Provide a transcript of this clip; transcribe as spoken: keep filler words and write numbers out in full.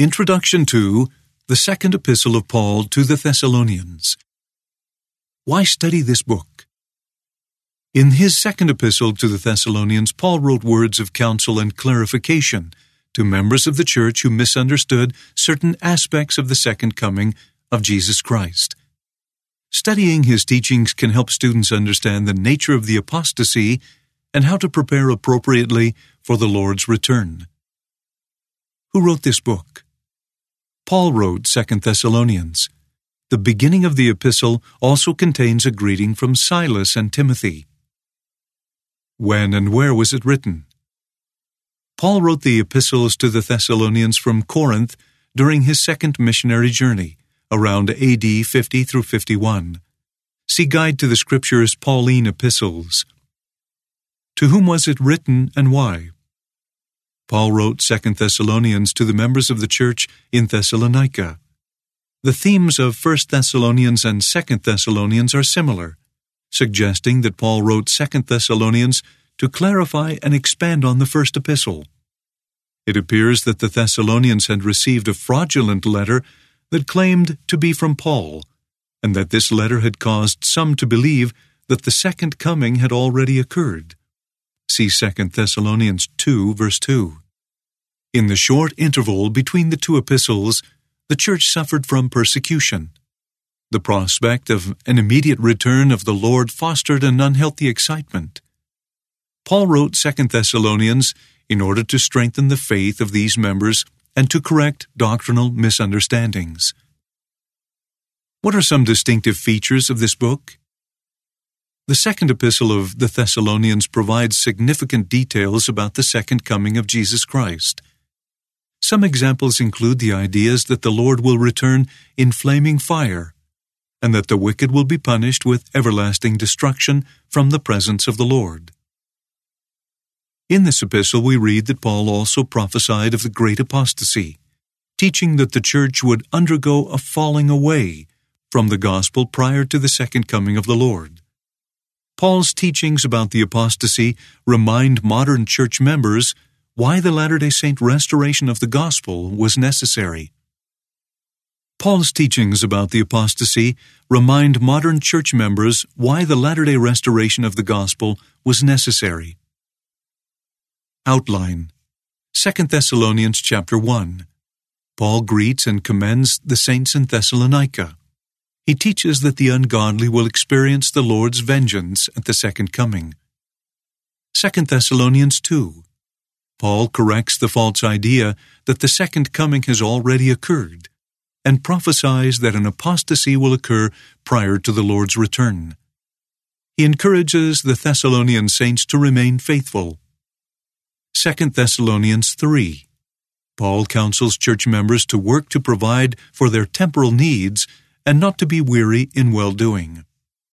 Introduction to the Second Epistle of Paul to the Thessalonians. Why study this book? In his second epistle to the Thessalonians, Paul wrote words of counsel and clarification to members of the church who misunderstood certain aspects of the second coming of Jesus Christ. Studying his teachings can help students understand the nature of the apostasy and how to prepare appropriately for the Lord's return. Who wrote this book? Paul wrote Second Thessalonians. The beginning of the epistle also contains a greeting from Silas and Timothy. When and where was it written? Paul wrote the epistles to the Thessalonians from Corinth during his second missionary journey, around A D fifty through fifty-one. See Guide to the Scriptures Pauline Epistles. To whom was it written and why? Paul wrote Second Thessalonians to the members of the church in Thessalonica. The themes of First Thessalonians and Second Thessalonians are similar, suggesting that Paul wrote Second Thessalonians to clarify and expand on the first epistle. It appears that the Thessalonians had received a fraudulent letter that claimed to be from Paul, and that this letter had caused some to believe that the second coming had already occurred. See Second Thessalonians two, verse two. In the short interval between the two epistles, the church suffered from persecution. The prospect of an immediate return of the Lord fostered an unhealthy excitement. Paul wrote Second Thessalonians in order to strengthen the faith of these members and to correct doctrinal misunderstandings. What are some distinctive features of this book? The second epistle of the Thessalonians provides significant details about the second coming of Jesus Christ. Some examples include the ideas that the Lord will return in flaming fire, and that the wicked will be punished with everlasting destruction from the presence of the Lord. In this epistle we read that Paul also prophesied of the great apostasy, teaching that the church would undergo a falling away from the gospel prior to the second coming of the Lord. Paul's teachings about the apostasy remind modern church members why the Latter-day Saint restoration of the gospel was necessary. Paul's teachings about the apostasy remind modern church members why the Latter-day restoration of the gospel was necessary. Outline. Second Thessalonians chapter one. Paul greets and commends the saints in Thessalonica. He teaches that the ungodly will experience the Lord's vengeance at the second coming. Second Thessalonians two. Paul corrects the false idea that the second coming has already occurred and prophesies that an apostasy will occur prior to the Lord's return. He encourages the Thessalonian saints to remain faithful. Second Thessalonians three. Paul counsels church members to work to provide for their temporal needs and not to be weary in well-doing.